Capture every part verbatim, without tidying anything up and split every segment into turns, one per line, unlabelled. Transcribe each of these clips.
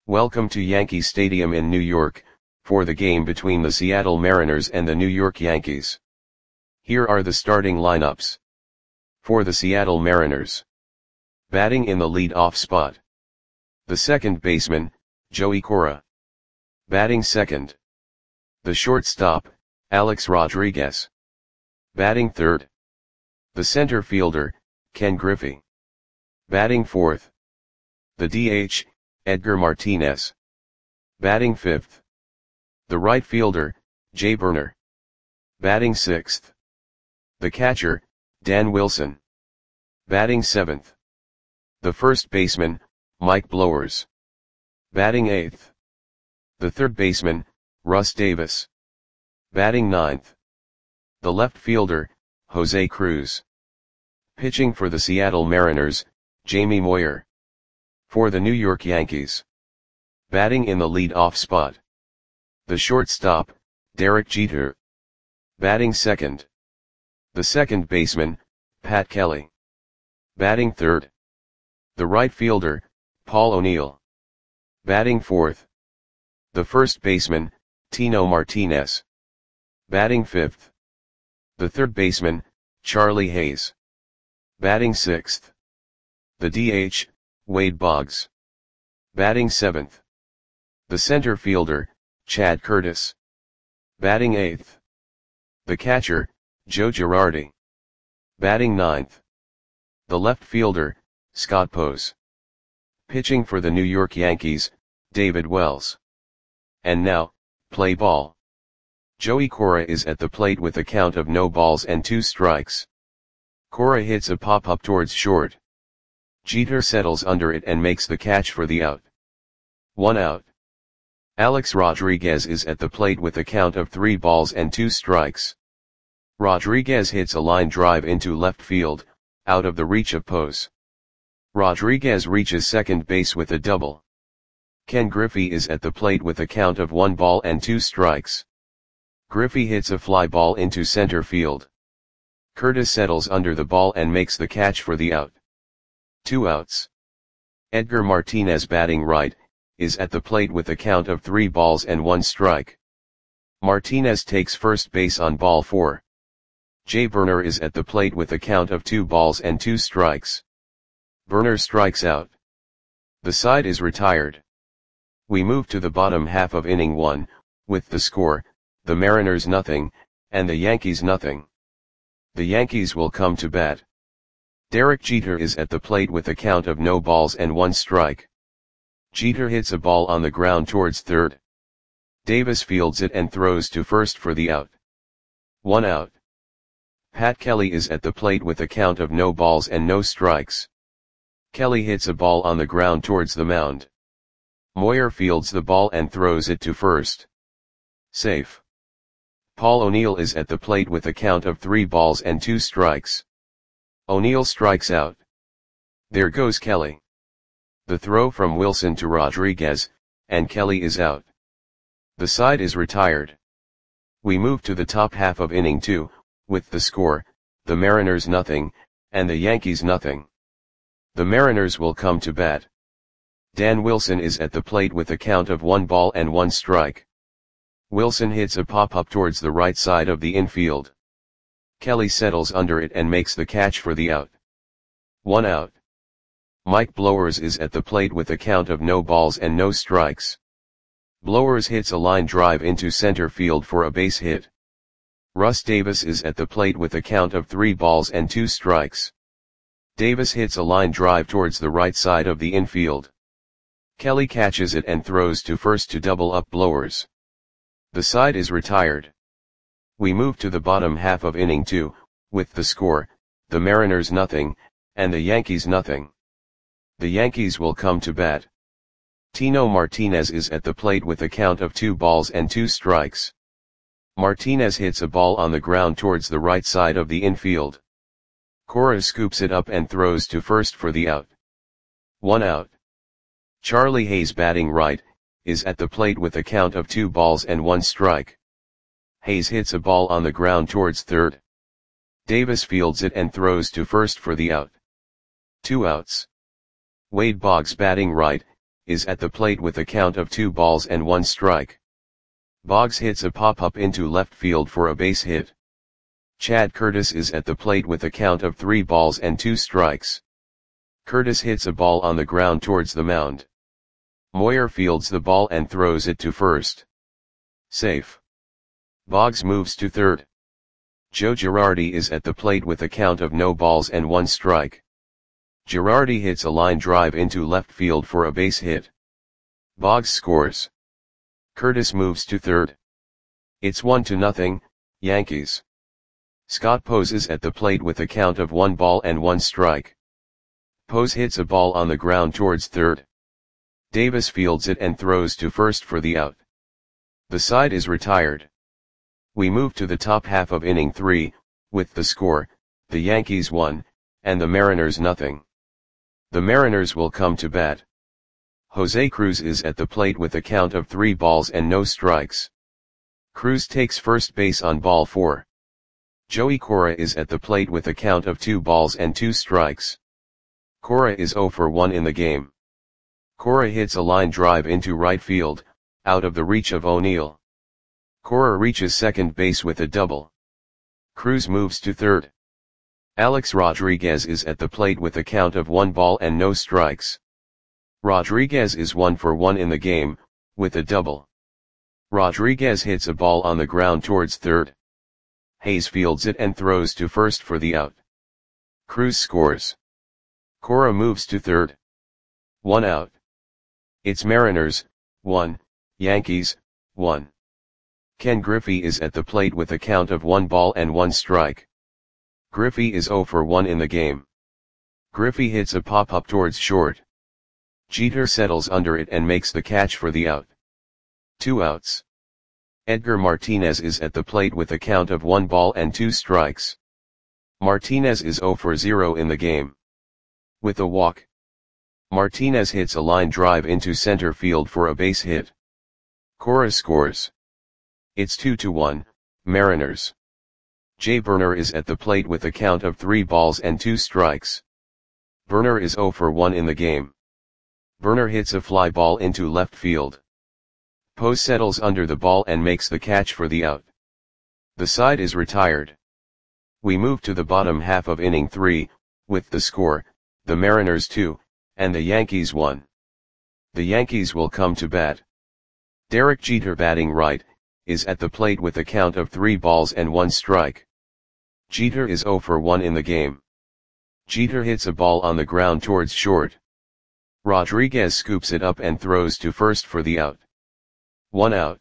Welcome to Yankee Stadium in New York, for the game between the Seattle Mariners and the New York Yankees. Here are the starting lineups. For the Seattle Mariners. Batting in the lead-off spot. The second baseman, Joey Cora. Batting second. The shortstop, Alex Rodriguez. Batting third. The center fielder, Ken Griffey. Batting fourth. The D H, Edgar Martinez. Batting fifth. The right fielder, Jay Burner. Batting sixth. The catcher, Dan Wilson. Batting seventh. The first baseman, Mike Blowers. Batting eighth. The third baseman, Russ Davis. Batting ninth. The left fielder, Jose Cruz. Pitching for the Seattle Mariners, Jamie Moyer. For the New York Yankees. Batting in the lead-off spot. The shortstop, Derek Jeter. Batting second. The second baseman, Pat Kelly. Batting third. The right fielder, Paul O'Neill. Batting fourth. The first baseman, Tino Martinez. Batting fifth. The third baseman, Charlie Hayes. Batting sixth. The D H, Wade Boggs. Batting seventh. The center fielder, Chad Curtis. Batting eighth. The catcher, Joe Girardi. Batting ninth. The left fielder, Scott Pose. Pitching for the New York Yankees, David Wells. And now, play ball. Joey Cora is at the plate with a count of no balls and two strikes. Cora hits a pop-up towards short. Jeter settles under it and makes the catch for the out. One out. Alex Rodriguez is at the plate with a count of three balls and two strikes. Rodriguez hits a line drive into left field, out of the reach of Pose. Rodriguez reaches second base with a double. Ken Griffey is at the plate with a count of one ball and two strikes. Griffey hits a fly ball into center field. Curtis settles under the ball and makes the catch for the out. Two outs. Edgar Martinez, batting right, is at the plate with a count of three balls and one strike. Martinez takes first base on ball four. Jay Burner is at the plate with a count of two balls and two strikes. Burner strikes out. The side is retired. We move to the bottom half of inning one, with the score, the Mariners nothing, and the Yankees nothing. The Yankees will come to bat. Derek Jeter is at the plate with a count of no balls and one strike. Jeter hits a ball on the ground towards third. Davis fields it and throws to first for the out. One out. Pat Kelly is at the plate with a count of no balls and no strikes. Kelly hits a ball on the ground towards the mound. Moyer fields the ball and throws it to first. Safe. Paul O'Neill is at the plate with a count of three balls and two strikes. O'Neill strikes out. There goes Kelly. The throw from Wilson to Rodriguez, and Kelly is out. The side is retired. We move to the top half of inning two, with the score, the Mariners nothing, and the Yankees nothing. The Mariners will come to bat. Dan Wilson is at the plate with a count of one ball and one strike. Wilson hits a pop-up towards the right side of the infield. Kelly settles under it and makes the catch for the out. One out. Mike Blowers is at the plate with a count of no balls and no strikes. Blowers hits a line drive into center field for a base hit. Russ Davis is at the plate with a count of three balls and two strikes. Davis hits a line drive towards the right side of the infield. Kelly catches it and throws to first to double up Blowers. The side is retired. We move to the bottom half of inning two, with the score, the Mariners nothing, and the Yankees nothing. The Yankees will come to bat. Tino Martinez is at the plate with a count of two balls and two strikes. Martinez hits a ball on the ground towards the right side of the infield. Cora scoops it up and throws to first for the out. One out. Charlie Hayes, batting right, is at the plate with a count of two balls and one strike. Hayes hits a ball on the ground towards third. Davis fields it and throws to first for the out. Two outs. Wade Boggs, batting right, is at the plate with a count of two balls and one strike. Boggs hits a pop-up into left field for a base hit. Chad Curtis is at the plate with a count of three balls and two strikes. Curtis hits a ball on the ground towards the mound. Moyer fields the ball and throws it to first. Safe. Boggs moves to third. Joe Girardi is at the plate with a count of no balls and one strike. Girardi hits a line drive into left field for a base hit. Boggs scores. Curtis moves to third. It's one to nothing, Yankees. Scott Pose is at the plate with a count of one ball and one strike. Pose hits a ball on the ground towards third. Davis fields it and throws to first for the out. The side is retired. We move to the top half of inning three, with the score, the Yankees one, and the Mariners nothing. The Mariners will come to bat. Jose Cruz is at the plate with a count of three balls and no strikes. Cruz takes first base on ball four. Joey Cora is at the plate with a count of two balls and two strikes. Cora is zero for one in the game. Cora hits a line drive into right field, out of the reach of O'Neill. Cora reaches second base with a double. Cruz moves to third. Alex Rodriguez is at the plate with a count of one ball and no strikes. Rodriguez is one for one in the game, with a double. Rodriguez hits a ball on the ground towards third. Hayes fields it and throws to first for the out. Cruz scores. Cora moves to third. One out. It's Mariners, one, Yankees, one. Ken Griffey is at the plate with a count of one ball and one strike. Griffey is zero for one in the game. Griffey hits a pop-up towards short. Jeter settles under it and makes the catch for the out. Two outs. Edgar Martinez is at the plate with a count of one ball and two strikes. Martinez is zero for zero in the game. With a walk. Martinez hits a line drive into center field for a base hit. Cora scores. It's two to one, Mariners. Jay Burner is at the plate with a count of three balls and two strikes. Burner is zero for one in the game. Burner hits a fly ball into left field. Pose settles under the ball and makes the catch for the out. The side is retired. We move to the bottom half of inning three, with the score, the Mariners two, and the Yankees one. The Yankees will come to bat. Derek Jeter, batting right, is at the plate with a count of three balls and one strike. Jeter is zero for one in the game. Jeter hits a ball on the ground towards short. Rodriguez scoops it up and throws to first for the out. One out.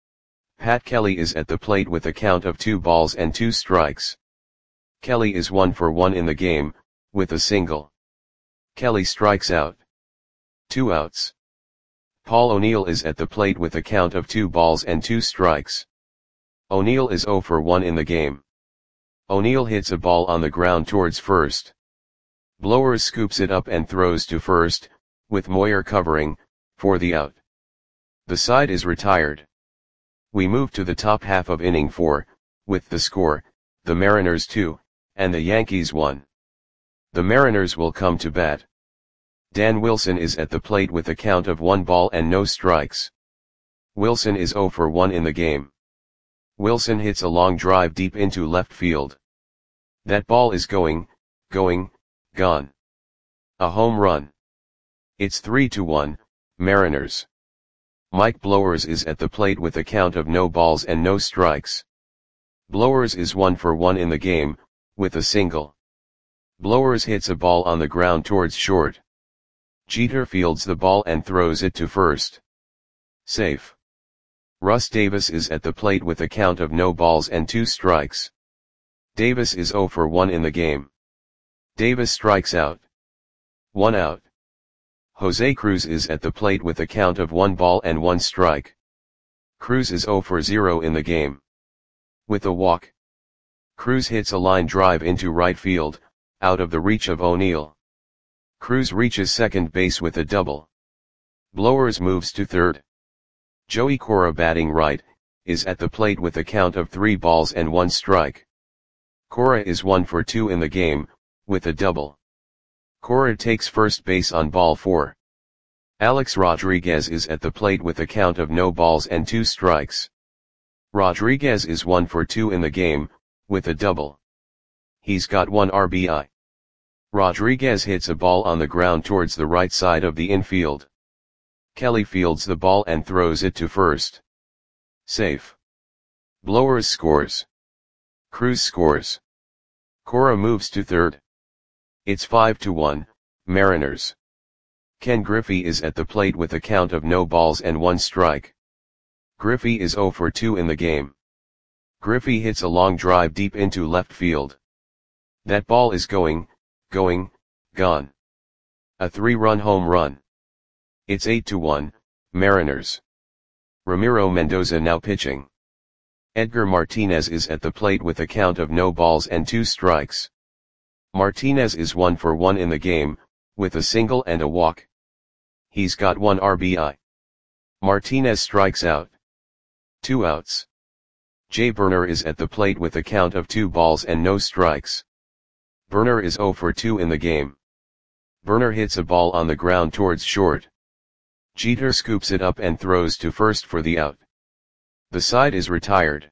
Pat Kelly is at the plate with a count of two balls and two strikes. Kelly is one for one in the game, with a single. Kelly strikes out. Two outs. Paul O'Neill is at the plate with a count of two balls and two strikes. O'Neill is zero for one in the game. O'Neill hits a ball on the ground towards first. Blowers scoops it up and throws to first, with Moyer covering, for the out. The side is retired. We move to the top half of inning four, with the score, the Mariners two, and the Yankees one. The Mariners will come to bat. Dan Wilson is at the plate with a count of one ball and no strikes. Wilson is zero for one in the game. Wilson hits a long drive deep into left field. That ball is going, going, gone. A home run. It's three to one, Mariners. Mike Blowers is at the plate with a count of no balls and no strikes. Blowers is one for one in the game, with a single. Blowers hits a ball on the ground towards short. Jeter fields the ball and throws it to first. Safe. Russ Davis is at the plate with a count of no balls and two strikes. Davis is zero for one in the game. Davis strikes out. One out. Jose Cruz is at the plate with a count of one ball and one strike. Cruz is zero for zero in the game. With a walk. Cruz hits a line drive into right field, out of the reach of O'Neill. Cruz reaches second base with a double. Blowers moves to third. Joey Cora, batting right, is at the plate with a count of three balls and one strike. Cora is one for two in the game, with a double. Cora takes first base on ball four. Alex Rodriguez is at the plate with a count of no balls and two strikes. Rodriguez is one for two in the game, with a double. He's got one R B I. Rodriguez hits a ball on the ground towards the right side of the infield. Kelly fields the ball and throws it to first. Safe. Blowers scores. Cruz scores. Cora moves to third. It's five to one, Mariners. Ken Griffey is at the plate with a count of no balls and one strike. Griffey is zero for two in the game. Griffey hits a long drive deep into left field. That ball is going, going, gone. A three-run home run. It's eight to one, Mariners. Ramiro Mendoza now pitching. Edgar Martinez is at the plate with a count of no balls and two strikes. Martinez is one for one in the game, with a single and a walk. He's got one R B I. Martinez strikes out. Two outs. Jay Burner is at the plate with a count of two balls and no strikes. Burner is zero for two in the game. Burner hits a ball on the ground towards short. Jeter scoops it up and throws to first for the out. The side is retired.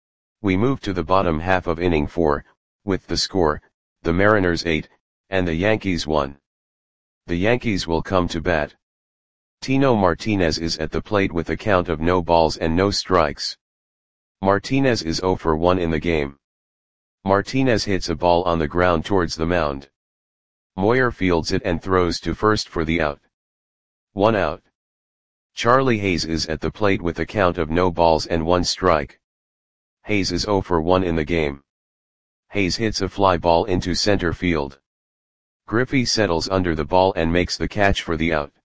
We move to the bottom half of inning four, with the score, the Mariners eight, and the Yankees one. The Yankees will come to bat. Tino Martinez is at the plate with a count of no balls and no strikes. Martinez is zero for one in the game. Martinez hits a ball on the ground towards the mound. Moyer fields it and throws to first for the out. One out. Charlie Hayes is at the plate with a count of no balls and one strike. Hayes is zero for one in the game. Hayes hits a fly ball into center field. Griffey settles under the ball and makes the catch for the out.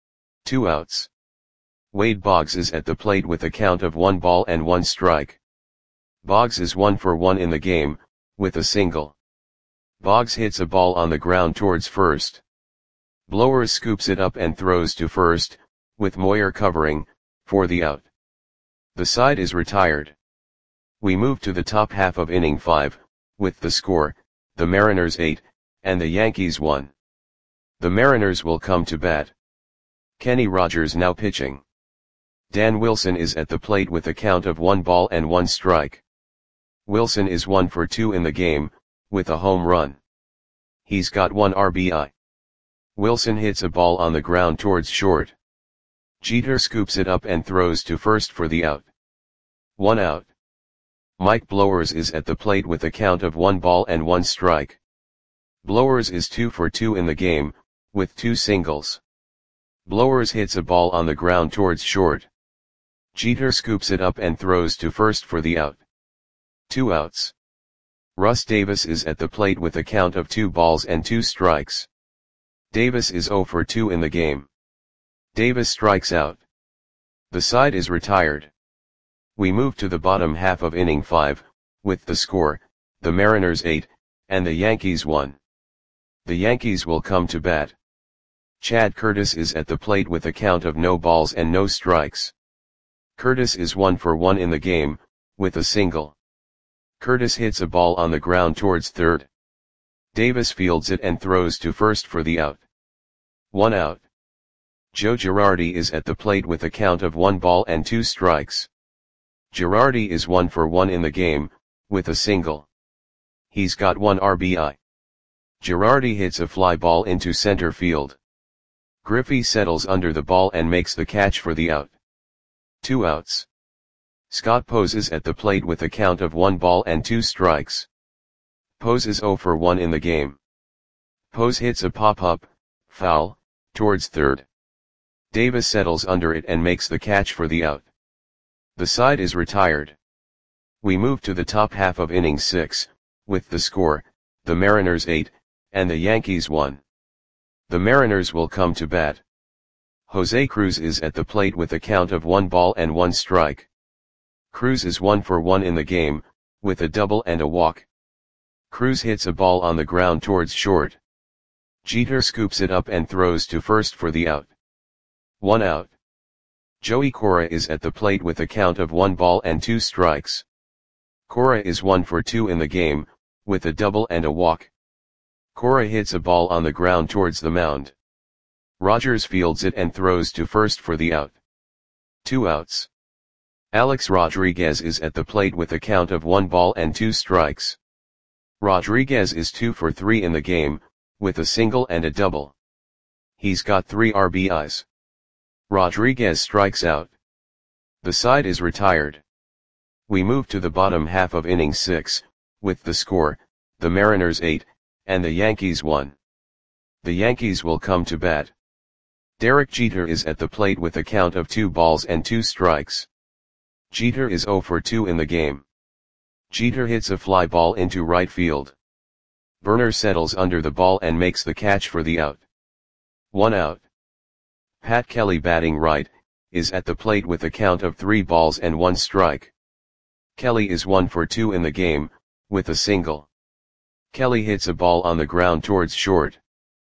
Two outs. Wade Boggs is at the plate with a count of one ball and one strike. Boggs is one for one in the game, with a single. Boggs hits a ball on the ground towards first. Blowers scoops it up and throws to first, with Moyer covering, for the out. The side is retired. We move to the top half of inning five, with the score, the Mariners eight, and the Yankees one. The Mariners will come to bat. Kenny Rogers now pitching. Dan Wilson is at the plate with a count of one ball and one strike. Wilson is one for two in the game, with a home run. He's got one R B I. Wilson hits a ball on the ground towards short. Jeter scoops it up and throws to first for the out. One out. Mike Blowers is at the plate with a count of one ball and one strike. Blowers is two for two in the game, with two singles. Blowers hits a ball on the ground towards short. Jeter scoops it up and throws to first for the out. Two outs. Russ Davis is at the plate with a count of two balls and two strikes. Davis is zero for two in the game. Davis strikes out. The side is retired. We move to the bottom half of inning five, with the score, the Mariners eight, and the Yankees one. The Yankees will come to bat. Chad Curtis is at the plate with a count of no balls and no strikes. Curtis is one for one in the game, with a single. Curtis hits a ball on the ground towards third. Davis fields it and throws to first for the out. One out. Joe Girardi is at the plate with a count of one ball and two strikes. Girardi is one for one in the game, with a single. He's got one R B I. Girardi hits a fly ball into center field. Griffey settles under the ball and makes the catch for the out. Two outs. Scott Pose is at the plate with a count of one ball and two strikes. Pose is zero for one in the game. Pose hits a pop-up, foul, towards third. Davis settles under it and makes the catch for the out. The side is retired. We move to the top half of inning six, with the score, the Mariners eight, and the Yankees one. The Mariners will come to bat. Jose Cruz is at the plate with a count of one ball and one strike. Cruz is one for one in the game, with a double and a walk. Cruz hits a ball on the ground towards short. Jeter scoops it up and throws to first for the out. One out. Joey Cora is at the plate with a count of one ball and two strikes. Cora is one for two in the game, with a double and a walk. Cora hits a ball on the ground towards the mound. Rogers fields it and throws to first for the out. Two outs. Alex Rodriguez is at the plate with a count of one ball and two strikes. Rodriguez is two for three in the game, with a single and a double. He's got three R B Is. Rodriguez strikes out. The side is retired. We move to the bottom half of inning six, with the score, the Mariners eight, and the Yankees one. The Yankees will come to bat. Derek Jeter is at the plate with a count of two balls and two strikes. Jeter is zero for two in the game. Jeter hits a fly ball into right field. Burner settles under the ball and makes the catch for the out. One out. Pat Kelly, batting right, is at the plate with a count of three balls and one strike. Kelly is one for two in the game, with a single. Kelly hits a ball on the ground towards short.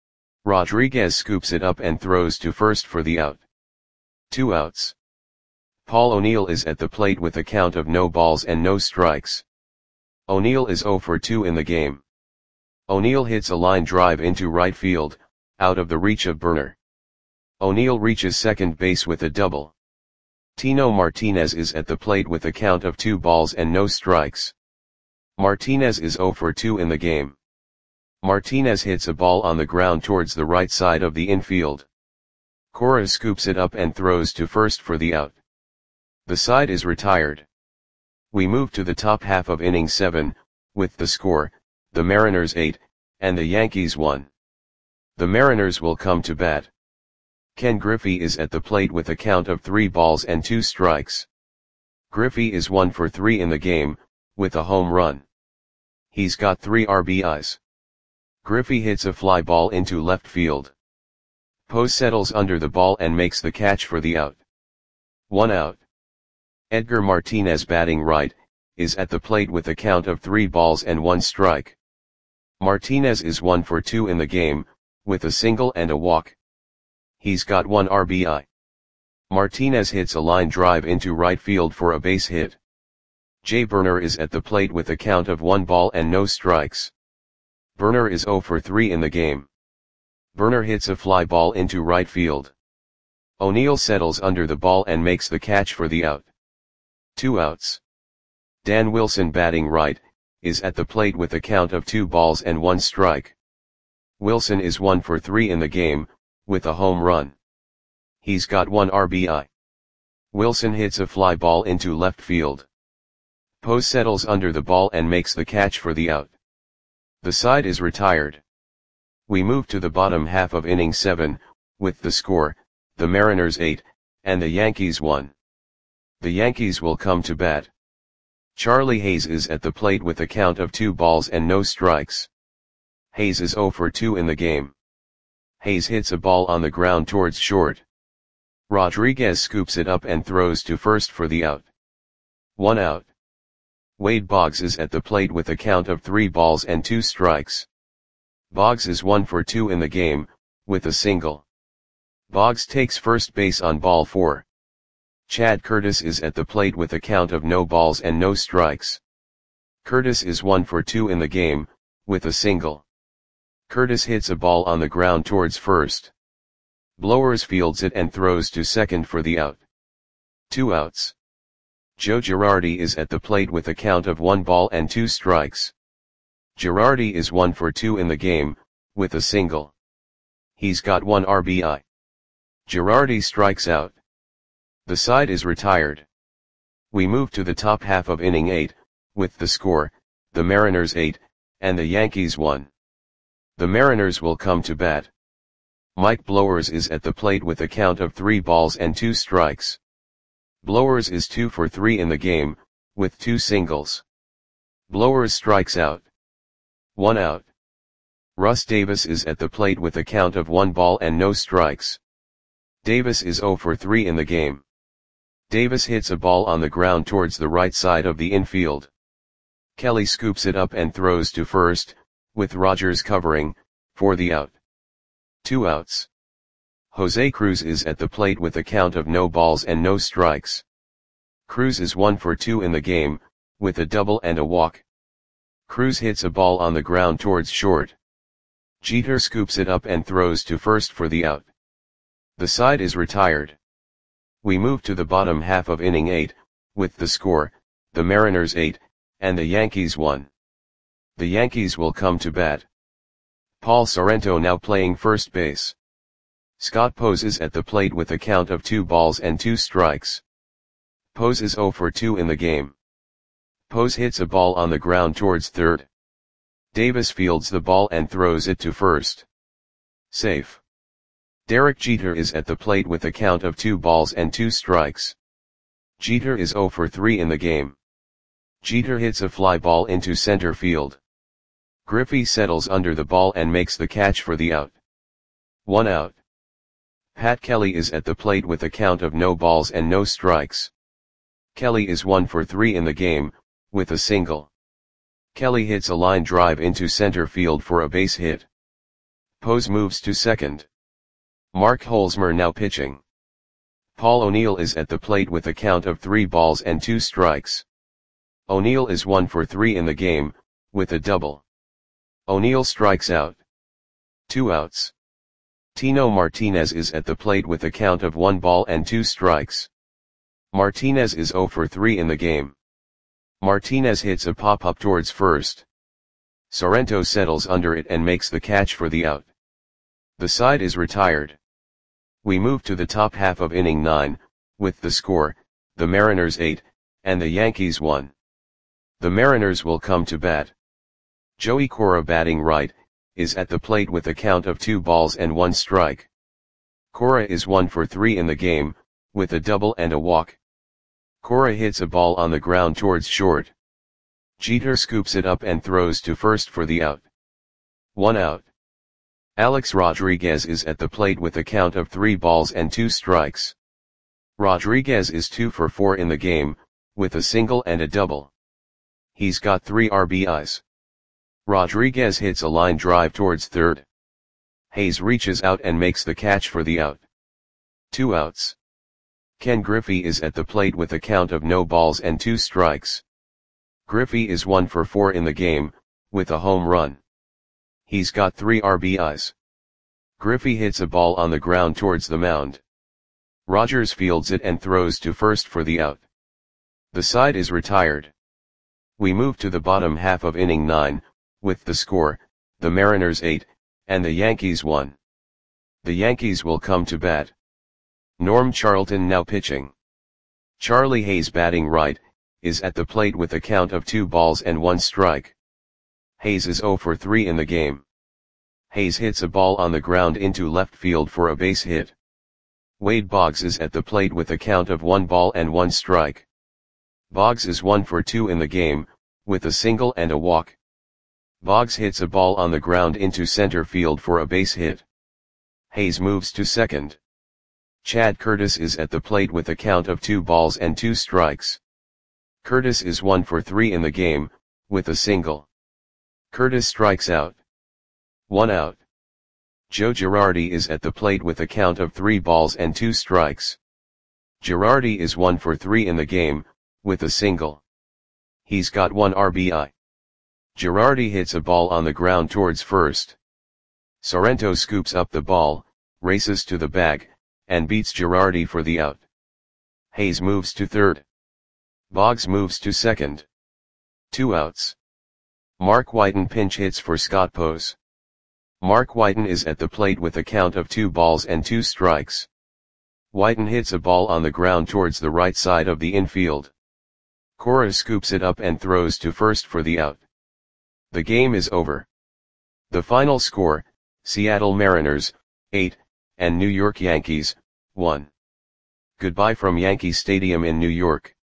Rodriguez scoops it up and throws to first for the out. Two outs. Paul O'Neill is at the plate with a count of no balls and no strikes. O'Neill is zero for two in the game. O'Neill hits a line drive into right field, out of the reach of Burner. O'Neill reaches second base with a double. Tino Martinez is at the plate with a count of two balls and no strikes. Martinez is zero for two in the game. Martinez hits a ball on the ground towards the right side of the infield. Cora scoops it up and throws to first for the out. The side is retired. We move to the top half of inning seven, with the score, the Mariners eight, and the Yankees one. The Mariners will come to bat. Ken Griffey is at the plate with a count of three balls and two strikes. Griffey is one for three in the game, with a home run. He's got three R B Is. Griffey hits a fly ball into left field. Poe settles under the ball and makes the catch for the out. One out. Edgar Martinez, batting right, is at the plate with a count of three balls and one strike. Martinez is one for two in the game, with a single and a walk. He's got one R B I. Martinez hits a line drive into right field for a base hit. Jay Burner is at the plate with a count of one ball and no strikes. Burner is zero for three in the game. Burner hits a fly ball into right field. O'Neill settles under the ball and makes the catch for the out. Two outs. Dan Wilson, batting right, is at the plate with a count of two balls and one strike. Wilson is one for three in the game, with a home run. He's got one R B I. Wilson hits a fly ball into left field. Poe settles under the ball and makes the catch for the out. The side is retired. We move to the bottom half of inning seven, with the score, the Mariners eight, and the Yankees one. The Yankees will come to bat. Charlie Hayes is at the plate with a count of two balls and no strikes. Hayes is zero for two in the game. Hayes hits a ball on the ground towards short. Rodriguez scoops it up and throws to first for the out. One out. Wade Boggs is at the plate with a count of three balls and two strikes. Boggs is one for two in the game, with a single. Boggs takes first base on ball four. Chad Curtis is at the plate with a count of no balls and no strikes. Curtis is one for two in the game, with a single. Curtis hits a ball on the ground towards first. Blowers fields it and throws to second for the out. Two outs. Joe Girardi is at the plate with a count of one ball and two strikes. Girardi is one for two in the game, with a single. He's got one R B I. Girardi strikes out. The side is retired. We move to the top half of inning eight, with the score, the Mariners eight, and the Yankees one. The Mariners will come to bat. Mike Blowers is at the plate with a count of three balls and two strikes. Blowers is two for three in the game, with two singles. Blowers strikes out. One out. Russ Davis is at the plate with a count of one ball and no strikes. Davis is zero for three in the game. Davis hits a ball on the ground towards the right side of the infield. Kelly scoops it up and throws to first, with Rogers covering, for the out. Two outs. Jose Cruz is at the plate with a count of no balls and no strikes. Cruz is one for two in the game, with a double and a walk. Cruz hits a ball on the ground towards short. Jeter scoops it up and throws to first for the out. The side is retired. We move to the bottom half of inning eight, with the score, the Mariners eight, and the Yankees one. The Yankees will come to bat. Paul Sorrento now playing first base. Scott Pose is at the plate with a count of two balls and two strikes. Pose is oh for two in the game. Pose hits a ball on the ground towards third. Davis fields the ball and throws it to first. Safe. Derek Jeter is at the plate with a count of two balls and two strikes. Jeter is oh for three in the game. Jeter hits a fly ball into center field. Griffey settles under the ball and makes the catch for the out. One out. Pat Kelly is at the plate with a count of no balls and no strikes. Kelly is one for three in the game, with a single. Kelly hits a line drive into center field for a base hit. Pose moves to second. Mark Holzmer now pitching. Paul O'Neill is at the plate with a count of three balls and two strikes. O'Neill is one for three in the game, with a double. O'Neill strikes out. Two outs. Tino Martinez is at the plate with a count of one ball and two strikes. Martinez is oh for three in the game. Martinez hits a pop-up towards first. Sorrento settles under it and makes the catch for the out. The side is retired. We move to the top half of inning nine, with the score, the Mariners eight, and the Yankees one. The Mariners will come to bat. Joey Cora batting right, is at the plate with a count of two balls and one strike. Cora is one for three in the game, with a double and a walk. Cora hits a ball on the ground towards short. Jeter scoops it up and throws to first for the out. One out. Alex Rodriguez is at the plate with a count of three balls and two strikes. Rodriguez is two for four in the game, with a single and a double. He's got three R B Is. Rodriguez hits a line drive towards third. Hayes reaches out and makes the catch for the out. Two outs. Ken Griffey is at the plate with a count of no balls and two strikes. Griffey is one for four in the game, with a home run. He's got three R B Is. Griffey hits a ball on the ground towards the mound. Rogers fields it and throws to first for the out. The side is retired. We move to the bottom half of inning nine, with the score, the Mariners eight, and the Yankees one. The Yankees will come to bat. Norm Charlton now pitching. Charlie Hayes batting right, is at the plate with a count of two balls and one strike. Hayes is oh for three in the game. Hayes hits a ball on the ground into left field for a base hit. Wade Boggs is at the plate with a count of one ball and one strike. Boggs is one for two in the game, with a single and a walk. Boggs hits a ball on the ground into center field for a base hit. Hayes moves to second. Chad Curtis is at the plate with a count of two balls and two strikes. Curtis is one for three in the game, with a single. Curtis strikes out. One out. Joe Girardi is at the plate with a count of three balls and two strikes. Girardi is one for three in the game, with a single. He's got one R B I. Girardi hits a ball on the ground towards first. Sorrento scoops up the ball, races to the bag, and beats Girardi for the out. Hayes moves to third. Boggs moves to second. Two outs. Mark Whiten pinch hits for Scott Pose. Mark Whiten is at the plate with a count of two balls and two strikes. Whiten hits a ball on the ground towards the right side of the infield. Cora scoops it up and throws to first for the out. The game is over. The final score, Seattle Mariners, eight, and New York Yankees, one. Goodbye from Yankee Stadium in New York.